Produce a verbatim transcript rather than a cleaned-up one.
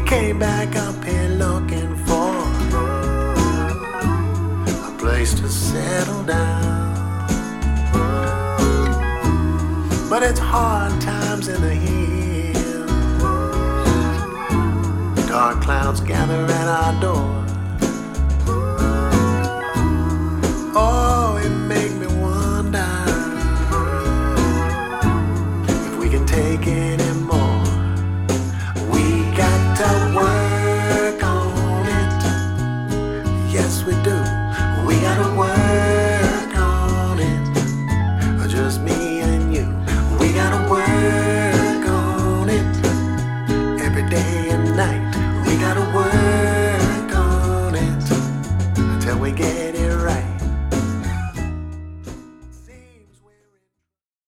came back up here looking for a place to settle down. But it's hard times in the hills. Dark clouds gather at our door. Oh, it made me wonder if we can take it